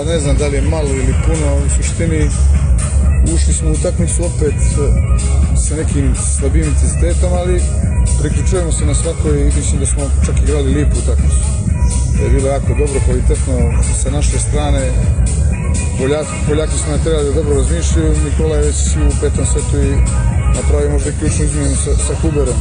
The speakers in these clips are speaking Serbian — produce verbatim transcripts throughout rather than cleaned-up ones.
ne znam da li je malo ili puno, u suštini ušli smo u utakmicu opet sa nekim slabim intenzitetom, ali priključujemo se na svakoj i mislim da smo čak igrali lijepu utakmicu. Je bilo jako dobro, kvalitetno sa naše strane. Poljaki, Poljaki smo natjerali da dobro razmišljaju, Nikola je već u petom setu i napravio možda i ključnu izmjenu sa, sa Huberom.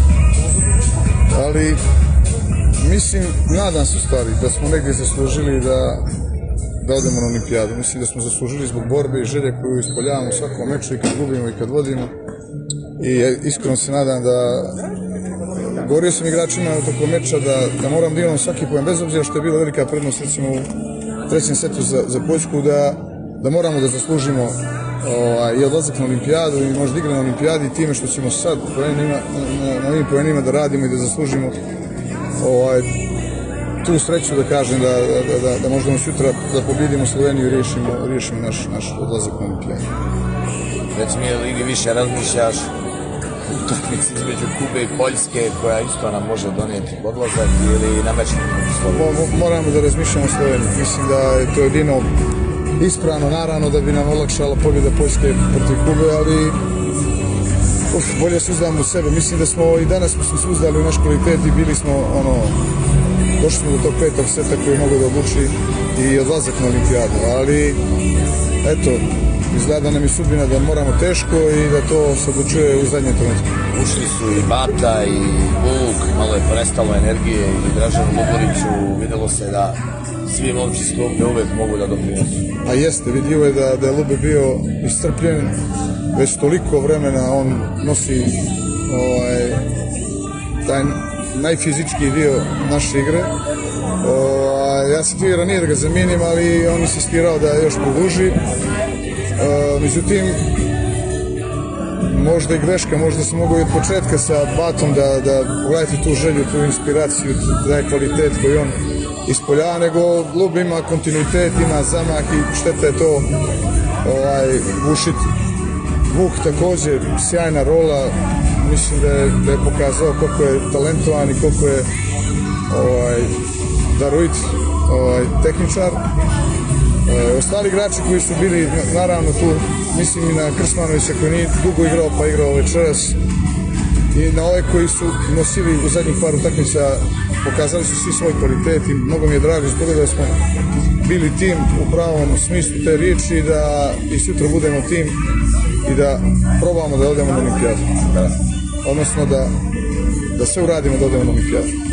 Ali mislim, nadam se u stvari da smo negdje zaslužili da da odemo na olimpijadu. Mislim da smo zaslužili zbog borbe i želje koju ispoljavamo u svakom meču i kad gubimo i kad vodimo. I iskreno se nadam da govorio sam igračima tokom meča da, da moram da imam svaki pojem, bez obzira što je bila velika prednost recimo u trećem setu za, za Poljsku, da, da moramo da zaslužimo ovaj, i odlazak na olimpijadu i možda igra na olimpijadi time što ćemo sad pojenima, na, na ovim pojenima da radimo i da zaslužimo ovaj, tu sreću da kažem da, da, da, da možemo sutra da pobjedimo Sloveniju i riješimo, riješimo naš, naš odlazak na olimpijadu. Recimo, je li više razmišljaš utakmici između Kube i Poljske koja isto nam može donijeti odlazak ili na meč Sloveniju? Moramo da razmišljamo o Sloveniji. Mislim da je to jedino ispravno, naravno da bi nam olakšala pobjeda Poljske protiv Kube, ali uf, bolje se uzdamo u sebe. Mislim da smo i danas smo se uzdali u naš kvalitet i bili smo ono, došli smo do tog petog seta koji mogu da odluči i odlazak na olimpijadu, ali eto, izgleda nam je sudbina da moramo teško i da to se odlučuje u zadnje trenutku. Ušli su i Bata i Vuk, malo je prestalo energije i Dražanu Luboriću, videlo se da svi momci s klupe uvek mogu da doprinesu. A jeste, vidljivo je da, da je Lube bio iscrpljen, već toliko vremena on nosi ovaj, taj najfizičkiji dio naše igre. O, ja sam htio ranije da ga zamijenim, ali on insistirao da još produži. O, međutim, možda i greška, možda se mogu i od početka sa Batom da, da pogledajte tu želju, tu inspiraciju, taj kvalitet koji on ispoljava, nego Lub ima kontinuitet, ima zamah i šteta je to ovaj, gušiti. Vuk također, sjajna rola, mislim da je, da je pokazao koliko je talentovan i koliko je ovaj, darovit ovaj, tehničar. E, ostali igrači koji su bili, naravno tu, mislim i na Krsmanovića koji nije dugo igrao pa igrao večeras, i na ove koji su nosili u zadnjih par utakmica, pokazali su svi svoj kvalitet i mnogo mi je drago zbog da smo bili tim u pravom smislu te riječi, da i sutra budemo tim i da probamo da odemo na olimpijadu. Odnosno da, da sve uradimo da odemo na olimpijadu.